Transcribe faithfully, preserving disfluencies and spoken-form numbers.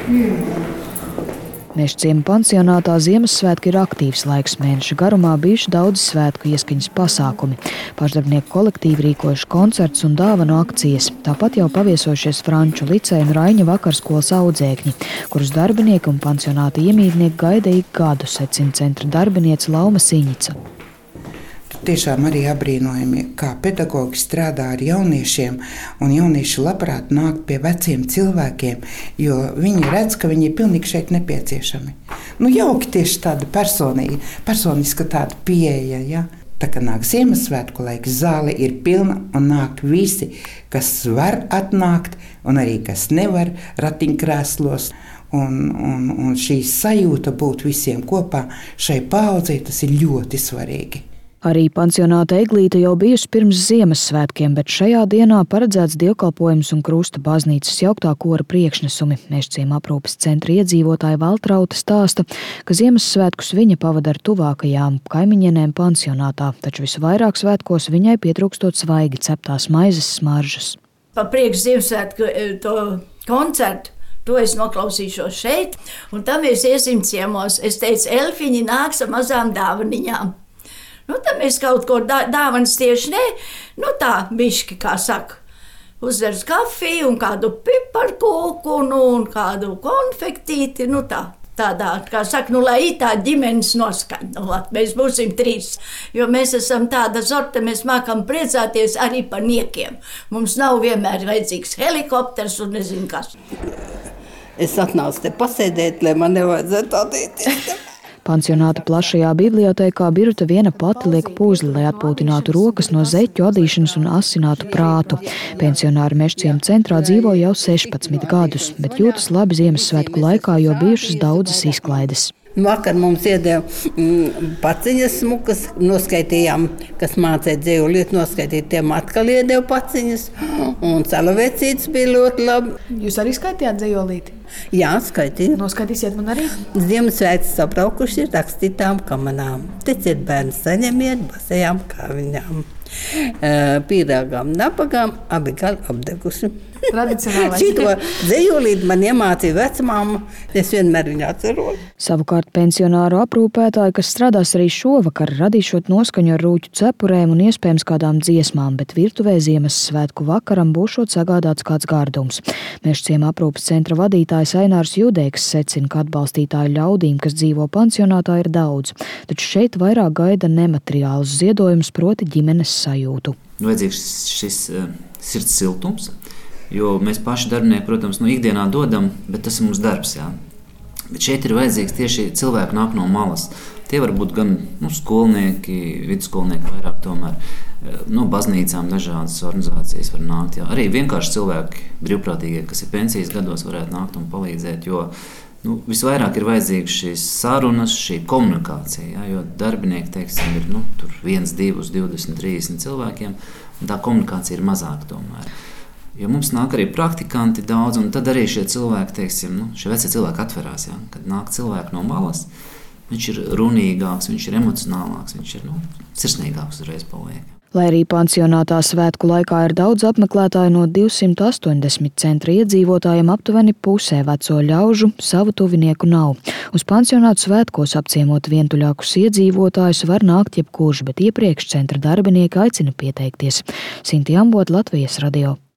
Mežciema pansionātā Ziemassvētki ir aktīvs laiks. Mēneša garumā bijuši daudz svētku ieskaņas pasākumi. Pašdarbinieku kolektīvi rīkojuši koncerts un dāvanu akcijas. Tāpat jau paviesojušies Franču liceja un Raiņa vakarskolas audzēkņi, kurus darbinieki un pansionāta iemītnieki gaida ik gadu, secina centra darbiniece Lauma Siņica. Tiešām arī apbrīnojami, kā pedagogi strādā ar jauniešiem, un jaunieši labprāt nāk pie veciem cilvēkiem, jo viņi redz, ka viņi ir pilnīgi šeit nepieciešami. Nu, jauki tieši tāda personīga, personiska tāda pieeja, ja? Tā kā nāk Ziemassvētku laiks, zāle ir pilna un nāk visi, kas var atnākt, un arī kas nevar ratiņkrēslos. Un, un, un šī sajūta būt visiem kopā šai paaudzei, tas ir ļoti svarīgi. Arī pansionāta Eglīte jau bijusi pirms Ziemassvētkiem, bet šajā dienā paredzēts dievkalpojums un Krusta baznīcas jauktā kora priekšnesumi. Mežciema aprūpes centra iedzīvotāja Valtrauta stāsta, ka Ziemassvētkus viņa pavada ar tuvākajām kaimiņienēm pansionātā, taču visvairāk svētkos viņai pietrūkstot svaigi ceptās maizes smaržas. Pa priekš Ziemassvētku to koncertu. To es noklausīšos šeit, un tam mēs iesim ciemos. Es teicu, elfiņi nāks ar mazām dāvaniņām. Nu, tad mēs kaut ko dā, dāvanas tieši ne, nu tā, bišķi, kā saka, uzvers kafiju un kādu piparkūku un, un kādu konfektīti, nu tā, tādā, kā saka, nu, lai ir tā ģimenes noskaņa, nu, mēs būsim trīs, jo mēs esam tāda zorte, mēs mākam priecāties arī par niekiem. Mums nav vienmēr vajadzīgs helikopters un nezinu kas. Es atnācu te pasēdēt, lai man nevajadzētu attīties. Pansionāta plašajā bibliotēkā Biruta viena pati liek puzli, lai atpūtinātu rokas no zeķu adīšanas un asinātu prātu. Pensionāri Mežciema centrā dzīvo jau sešpadsmit gadus, bet jūtas labi Ziemassvētku laikā, jo bijušas daudzas izklaides. Vakar mums iedeva mm, paciņas smukas, noskaitījām, kas mācēja dzejolīt, noskaitīt, tiem atkal iedeva paciņas, un celavecītes bija ļoti labi. Jūs arī skaitījāt dzejolīti? Jā, skaitīju. Noskaitīsiet man arī? Ziemassvētki sabraukuši ir rakstītām kamanām. Teciet bērni saņemiet basajām kāviņām. Pīrāgām, napagām, abi gali apdeguši. Tradicionālais. Šito dzejolīti man iemācīja vecmāma, es vienmēr viņu atceros. Savukārt pensionāru aprūpētāji, kas strādās arī šovakar, radīšot noskaņu ar rūķu cepurēm un iespējams kādām dziesmām, bet virtuvē Ziemassvētku vakaram būšot sagādāts kāds gārdums. Mežciema aprūpes centra vadītājs Ainārs Judeiks secina, ka atbalstītāju ļaudīm, kas dzīvo pansionātā, ir daudz, taču šeit vairāk gaida nemateriālus ziedojumus, proti ģimenes sajūtu. Vajadzīgs šis uh, sirds siltums, jo mēs paši darbinieki, protams, no ikdienā dodam, bet tas ir mums darbs, jā. Bet šeit ir vajadzīgs tieši cilvēki nāk no malas. Tie var būt gan nu, skolnieki, vidusskolnieki vairāk tomēr, no baznīcām dažādas organizācijas var nākt, jā. Arī vienkārši cilvēki, brīvprātīgie, kas ir pensijas gados, varētu nākt un palīdzēt, jo nu, visvairāk ir vajadzīgs šīs sarunas, šī komunikācija, jā, jo darbinieki, teiksim, ir nu, tur viens, divus, divdesmit, trīsdesmit cilvēkiem, un tā komunikācija ir mazāk tomēr. Jo mums nāk arī praktikanti daudz, un tad arī šie cilvēki, teiksim, nu, šie vecie cilvēki atverās, jā, kad nāk cilvēki no malas, viņš ir runīgāks, viņš ir emocionālāks, viņš ir nu, sirsnīgāks uzreiz paliek. Lai arī pansionātā svētku laikā ir daudz apmeklētāju, no divsimt astoņdesmit centra iedzīvotājiem aptuveni pusē veco ļaužu savu tuvinieku nav. Uz pansionātu svētkos apciemot vientuļākus iedzīvotājus var nākt jebkurš, bet iepriekš centra darbinieki aicina pieteikties. Sinti Ambot, Latvijas radio.